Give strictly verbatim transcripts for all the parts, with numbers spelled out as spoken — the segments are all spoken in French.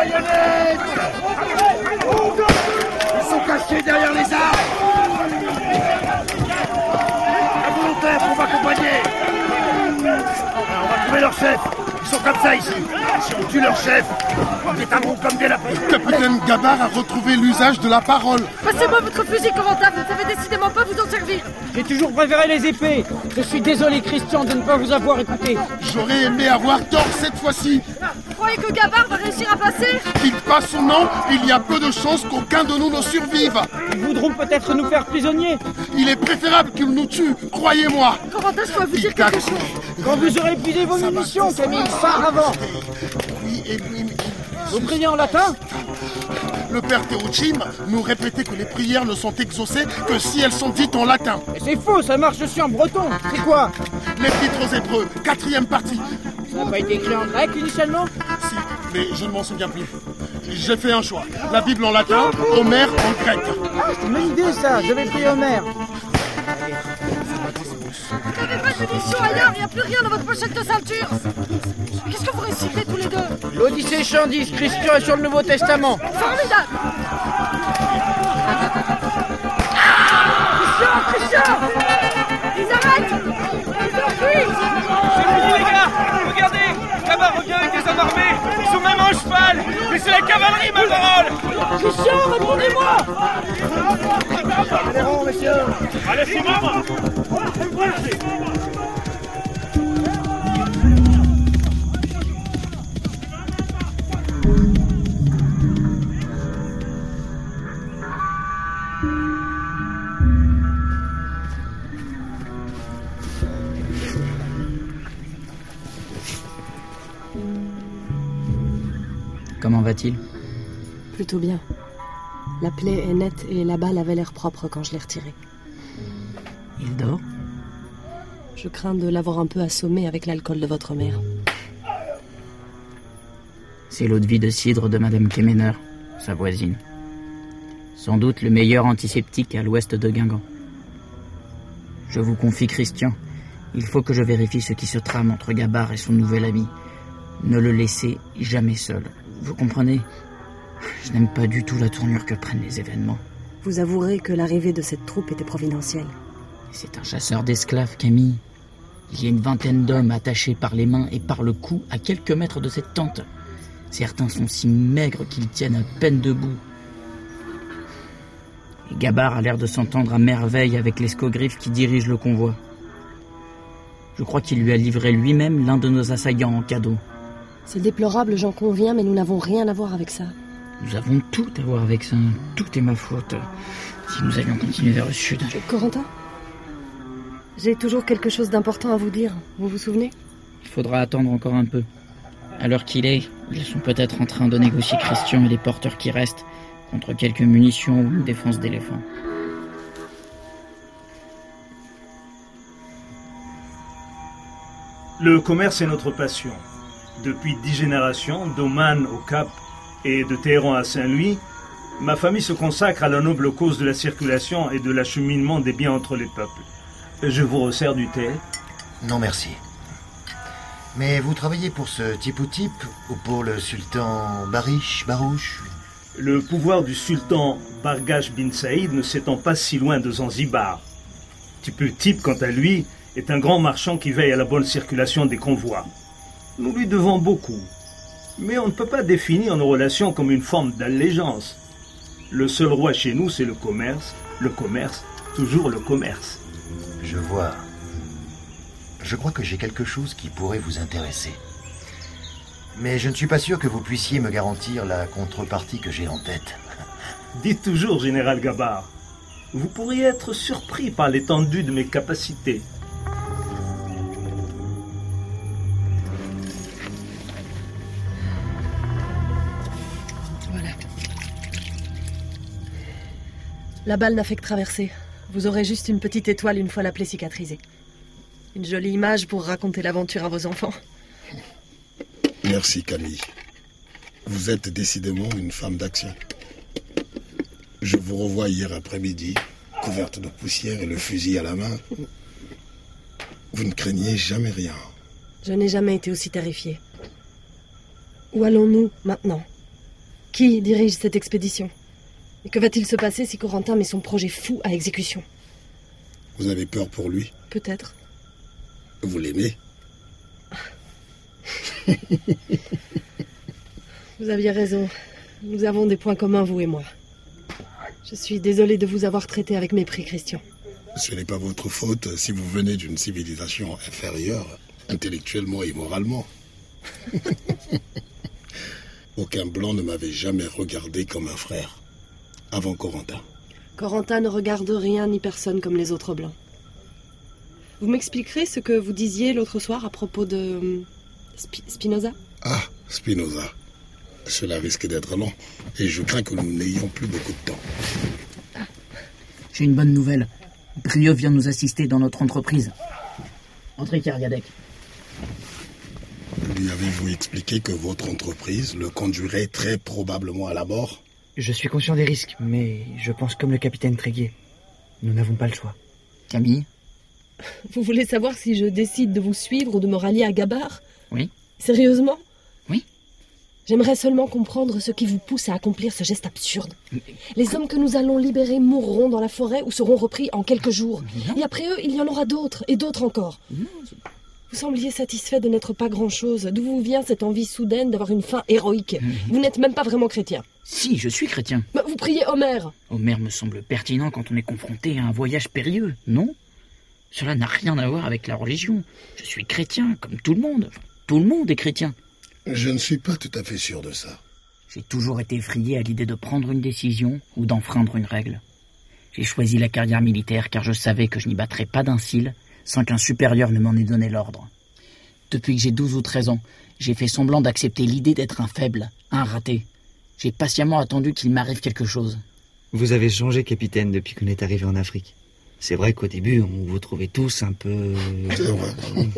baïonnettes! Ils sont cachés derrière les arbres! À volontaire pour m'accompagner! On va trouver leur chef! Ils sont comme ça ici! Si on tue leur chef, on est un groupe comme des lapins! Capitaine Gabard a retrouvé l'usage de la parole! Passez-moi votre fusil, commandant, vous ne savez décidément pas vous en servir! J'ai toujours préféré les épées. Je suis désolé, Christian, de ne pas vous avoir écouté. J'aurais aimé avoir tort cette fois-ci. Vous croyez que Gabard va réussir à passer? Dites pas son nom, il y a peu de chances qu'aucun de nous ne survive. Ils voudront peut-être nous faire prisonniers. Il est préférable qu'ils nous tuent, croyez-moi. Commandant, je dois vous dire quelque chose. Quand vous aurez épuisé vos munitions, Camille, par avant. Oui, et oui, mais... Vous priez en latin? Le père Théochim nous répétait que les prières ne sont exaucées que si elles sont dites en latin. Mais c'est faux, ça marche aussi en breton. C'est quoi? L'Épître aux Hébreux, quatrième partie. Ça n'a pas été écrit en grec initialement? Si, mais je ne m'en souviens plus. J'ai fait un choix. La Bible en latin, Homère en grec. Ah, c'est une bonne idée ça, je vais prier Homère. Vous n'avez pas de munitions ailleurs, il n'y a plus rien dans votre pochette de ceinture. Qu'est-ce que vous récitez tous les deux? L'Odyssée Chandis, Christian est sur le Nouveau Testament. Formidable. Christian, Christian! Ils arrêtent. Ils s'enfuient. C'est fini les gars! Regardez! Gabard revient avec des hommes armés! Ils sont même en cheval! Mais c'est la cavalerie, ma parole! Christian, répondez-moi! Allez, rond, messieurs! Allez, c'est moi! Comment va-t-il? Plutôt bien. La plaie est nette et la balle avait l'air propre quand je l'ai retirée. Il dort? Je crains de l'avoir un peu assommé avec l'alcool de votre mère. C'est l'eau de vie de cidre de Madame Kemener, sa voisine. Sans doute le meilleur antiseptique à l'ouest de Guingamp. Je vous confie, Christian, il faut que je vérifie ce qui se trame entre Gabard et son nouvel ami. Ne le laissez jamais seul. Vous comprenez? Je n'aime pas du tout la tournure que prennent les événements. Vous avouerez que l'arrivée de cette troupe était providentielle. C'est un chasseur d'esclaves, Camille. Il y a une vingtaine d'hommes attachés par les mains et par le cou à quelques mètres de cette tente. Certains sont si maigres qu'ils tiennent à peine debout. Et Gabard a l'air de s'entendre à merveille avec l'escogriffe qui dirige le convoi. Je crois qu'il lui a livré lui-même l'un de nos assaillants en cadeau. C'est déplorable, j'en conviens, mais nous n'avons rien à voir avec ça. Nous avons tout à voir avec ça. Tout est ma faute. Si nous avions continué vers le sud... Corentin, j'ai toujours quelque chose d'important à vous dire. Vous vous souvenez? Il faudra attendre encore un peu. À l'heure qu'il est, ils sont peut-être en train de négocier Christian et les porteurs qui restent contre quelques munitions ou une défense d'éléphants. Le commerce est notre passion. Depuis dix générations, d'Oman au Cap et de Téhéran à Saint-Louis, ma famille se consacre à la noble cause de la circulation et de l'acheminement des biens entre les peuples. Je vous resserre du thé? Non, merci. Mais vous travaillez pour ce type ou type ou pour le sultan Barish, Barouche? Le pouvoir du sultan Bargash bin Saïd ne s'étend pas si loin de Zanzibar. Type type, quant à lui, est un grand marchand qui veille à la bonne circulation des convois. Nous lui devons beaucoup. Mais on ne peut pas définir nos relations comme une forme d'allégeance. Le seul roi chez nous, c'est le commerce. Le commerce, toujours le commerce. Je vois. Je crois que j'ai quelque chose qui pourrait vous intéresser. Mais je ne suis pas sûr que vous puissiez me garantir la contrepartie que j'ai en tête. Dites toujours, général Gabard. Vous pourriez être surpris par l'étendue de mes capacités. Voilà. La balle n'a fait que traverser. Vous aurez juste une petite étoile une fois la plaie cicatrisée. Une jolie image pour raconter l'aventure à vos enfants. Merci, Camille. Vous êtes décidément une femme d'action. Je vous revois hier après-midi, couverte de poussière et le fusil à la main. Vous ne craignez jamais rien. Je n'ai jamais été aussi terrifiée. Où allons-nous maintenant? Qui dirige cette expédition? Et que va-t-il se passer si Corentin met son projet fou à exécution? Vous avez peur pour lui? Peut-être. Vous l'aimez? Vous aviez raison. Nous avons des points communs, vous et moi. Je suis désolée de vous avoir traité avec mépris, Christian. Ce n'est pas votre faute si vous venez d'une civilisation inférieure, intellectuellement et moralement. Aucun blanc ne m'avait jamais regardé comme un frère, avant Corentin. Corentin ne regarde rien ni personne comme les autres blancs. Vous m'expliquerez ce que vous disiez l'autre soir à propos de... Sp- Spinoza? Ah, Spinoza. Cela risque d'être long, et je crains que nous n'ayons plus beaucoup de temps. Ah. J'ai une bonne nouvelle. Brieux vient nous assister dans notre entreprise. Entrez, Kyriadec. Lui avez-vous expliqué que votre entreprise le conduirait très probablement à la mort? Je suis conscient des risques, mais je pense comme le capitaine Tréguier. Nous n'avons pas le choix. Camille? Vous voulez savoir si je décide de vous suivre ou de me rallier à Gabard? Oui. Sérieusement? Oui. J'aimerais seulement comprendre ce qui vous pousse à accomplir ce geste absurde. Les hommes que nous allons libérer mourront dans la forêt ou seront repris en quelques jours. Non. Et après eux, il y en aura d'autres, et d'autres encore. Non. Vous sembliez satisfait de n'être pas grand-chose. D'où vous vient cette envie soudaine d'avoir une fin héroïque? mmh. Vous n'êtes même pas vraiment chrétien. Si, je suis chrétien. Bah, vous priez Homère. Homère me semble pertinent quand on est confronté à un voyage périlleux, non? Cela n'a rien à voir avec la religion. Je suis chrétien, comme tout le monde. Tout le monde est chrétien. Je ne suis pas tout à fait sûr de ça. J'ai toujours été effrayé à l'idée de prendre une décision ou d'enfreindre une règle. J'ai choisi la carrière militaire car je savais que je n'y battrais pas d'un cil sans qu'un supérieur ne m'en ait donné l'ordre. Depuis que j'ai douze ou treize ans, j'ai fait semblant d'accepter l'idée d'être un faible, un raté. J'ai patiemment attendu qu'il m'arrive quelque chose. Vous avez changé, capitaine, depuis qu'on est arrivé en Afrique. C'est vrai qu'au début, on vous trouvait tous un peu... C'est vrai.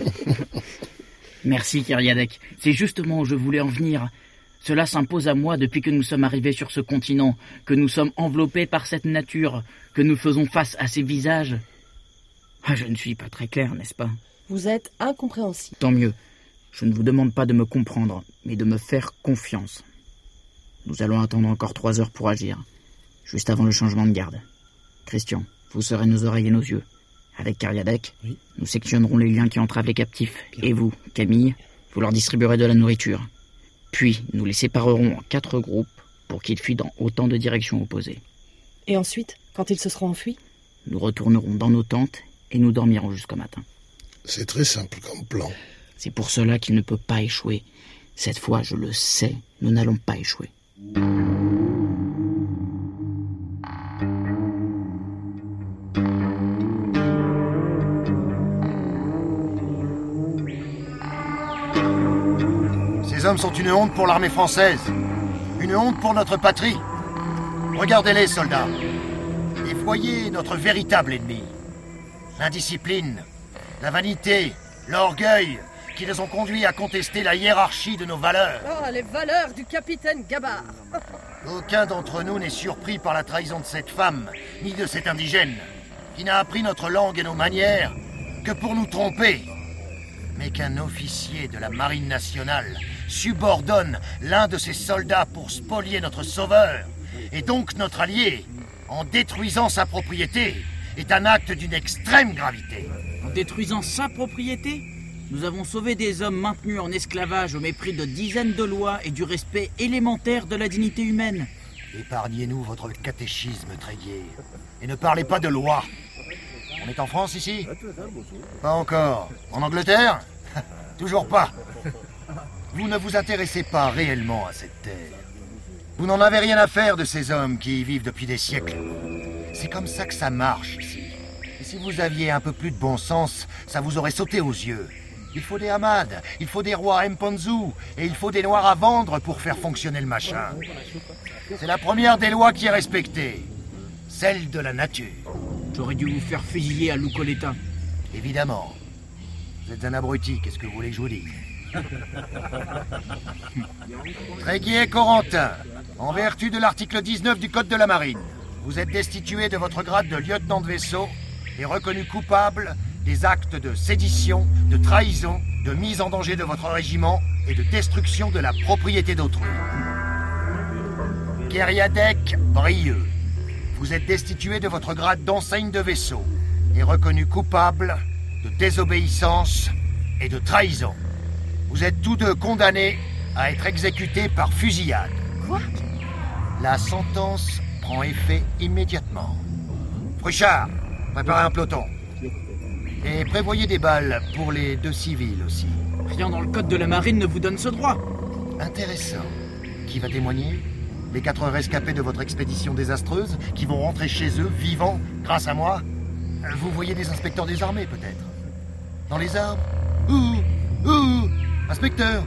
Merci, Kyriadec. C'est justement où je voulais en venir. Cela s'impose à moi depuis que nous sommes arrivés sur ce continent, que nous sommes enveloppés par cette nature, que nous faisons face à ces visages. Ah, je ne suis pas très clair, n'est-ce pas? Vous êtes incompréhensible. Tant mieux. Je ne vous demande pas de me comprendre, mais de me faire confiance. Nous allons attendre encore trois heures pour agir, juste avant le changement de garde. Christian, vous serez nos oreilles et nos yeux. Avec Kyriadec, oui. Nous sectionnerons les liens qui entravent les captifs. Bien. Et vous, Camille, vous leur distribuerez de la nourriture. Puis, nous les séparerons en quatre groupes pour qu'ils fuient dans autant de directions opposées. Et ensuite, quand ils se seront enfuis? Nous retournerons dans nos tentes et nous dormirons jusqu'au matin. C'est très simple comme plan. C'est pour cela qu'il ne peut pas échouer. Cette fois, je le sais, nous n'allons pas échouer. Ces hommes sont une honte pour l'armée française. Une honte pour notre patrie. Regardez-les, soldats. Et voyez notre véritable ennemi. L'indiscipline, la vanité, l'orgueil qui nous ont conduits à contester la hiérarchie de nos valeurs. Oh, les valeurs du capitaine Gabard. Aucun d'entre nous n'est surpris par la trahison de cette femme, ni de cet indigène, qui n'a appris notre langue et nos manières que pour nous tromper. Mais qu'un officier de la marine nationale subordonne l'un de ses soldats pour spolier notre sauveur, et donc notre allié, en détruisant sa propriété, est un acte d'une extrême gravité. En détruisant sa propriété, nous avons sauvé des hommes maintenus en esclavage au mépris de dizaines de lois et du respect élémentaire de la dignité humaine. Épargnez-nous votre catéchisme, Tréguier, et ne parlez pas de loi. On est en France ici? Pas encore. En Angleterre? Toujours pas. Vous ne vous intéressez pas réellement à cette terre. Vous n'en avez rien à faire de ces hommes qui y vivent depuis des siècles. C'est comme ça que ça marche ici. Et si vous aviez un peu plus de bon sens, ça vous aurait sauté aux yeux. Il faut des Hamad, il faut des rois Mponzu, et il faut des noirs à vendre pour faire fonctionner le machin. C'est la première des lois qui est respectée. Celle de la nature. J'aurais dû vous faire fusiller à Lucoleta. Évidemment. Vous êtes un abruti, qu'est-ce que vous voulez que je vous dise? Tréguier Corentin, en vertu de l'article dix-neuf du Code de la Marine, vous êtes destitué de votre grade de lieutenant de vaisseau et reconnu coupable des actes de sédition, de trahison, de mise en danger de votre régiment et de destruction de la propriété d'autrui. Kériadec Brieux. Vous êtes destitué de votre grade d'enseigne de vaisseau et reconnu coupable de désobéissance et de trahison. Vous êtes tous deux condamnés à être exécutés par fusillade. Quoi? La sentence prend effet immédiatement. Fruchard, préparez un peloton. Et prévoyez des balles pour les deux civils aussi. Rien dans le code de la marine ne vous donne ce droit. Intéressant. Qui va témoigner? Les quatre rescapés de votre expédition désastreuse qui vont rentrer chez eux vivants grâce à moi? Vous voyez des inspecteurs des armées peut-être? Dans les arbres? Ouh! Ouh! Inspecteur!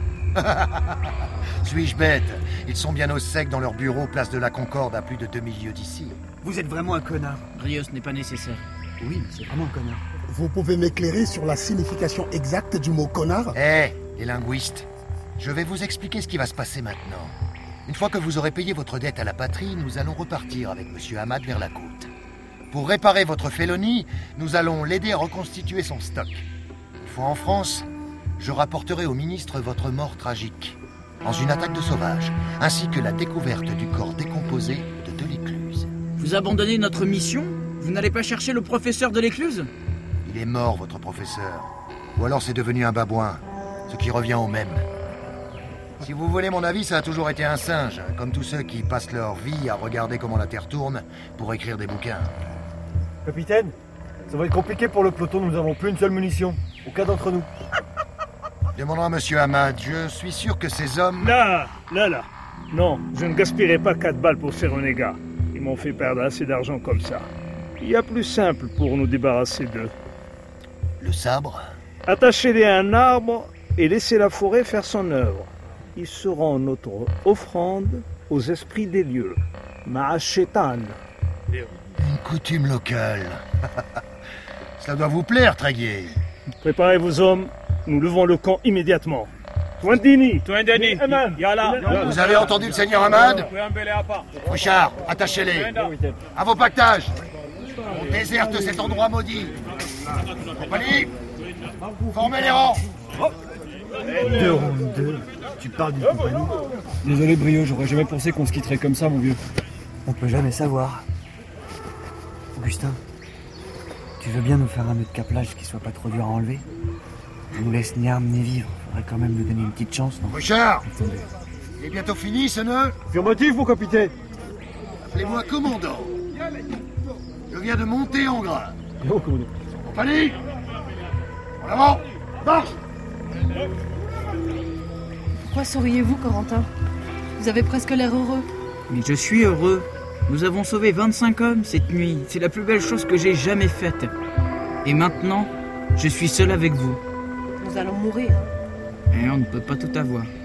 Suis-je bête? Ils sont bien au sec dans leur bureau, place de la Concorde, à plus de deux mille lieues d'ici. Vous êtes vraiment un connard. Rios n'est pas nécessaire. Oui, c'est vraiment un connard. Vous pouvez m'éclairer sur la signification exacte du mot connard? Eh, les linguistes, je vais vous expliquer ce qui va se passer maintenant. Une fois que vous aurez payé votre dette à la patrie, nous allons repartir avec Monsieur Hamad vers la côte. Pour réparer votre félonie, nous allons l'aider à reconstituer son stock. Une fois en France, je rapporterai au ministre votre mort tragique, dans une attaque de sauvages, ainsi que la découverte du corps décomposé de de l'Écluse. Vous abandonnez notre mission? Vous n'allez pas chercher le professeur de l'Écluse? Il est mort, votre professeur. Ou alors c'est devenu un babouin, ce qui revient au même. Si vous voulez mon avis, ça a toujours été un singe, comme tous ceux qui passent leur vie à regarder comment la Terre tourne pour écrire des bouquins. Capitaine, ça va être compliqué pour le peloton, nous n'avons plus une seule munition. Aucun d'entre nous. Demandons à Monsieur Hamad, je suis sûr que ces hommes... Là, là, là. Non, je ne gaspillerai pas quatre balles pour ces renégats. Ils m'ont fait perdre assez d'argent comme ça. Il y a plus simple pour nous débarrasser d'eux. Le sabre? Attachez-les à un arbre et laissez la forêt faire son œuvre. Ils seront notre offrande aux esprits des lieux. Ma'ashetan. Une coutume locale. Ça doit vous plaire, Tréguier. Préparez vos hommes, nous levons le camp immédiatement. Twendini, Twendini, Yala. Vous avez entendu le seigneur Hamad? Richard, attachez-les. À vos pactages. On déserte cet endroit maudit. Compagnie, formez les rangs. Deux rondes deux. Tu parles d'une compagnie? Désolé Brio, j'aurais jamais pensé qu'on se quitterait comme ça, mon vieux. On peut jamais savoir. Augustin, tu veux bien nous faire un nœud de caplage qui soit pas trop dur à enlever? On nous laisse ni armes ni vivre. Faudrait quand même nous donner une petite chance, non? Richard, il est bientôt fini ce nœud? Affirmatif, mon capitaine. Appelez-moi commandant. Je viens de monter en grade. Non, commandant. Compagnie, en avant, marche! Pourquoi souriez-vous, Corentin? Vous avez presque l'air heureux. Mais je suis heureux. Nous avons sauvé vingt-cinq hommes cette nuit. C'est la plus belle chose que j'ai jamais faite. Et maintenant, je suis seul avec vous. Nous allons mourir. Et on ne peut pas tout avoir.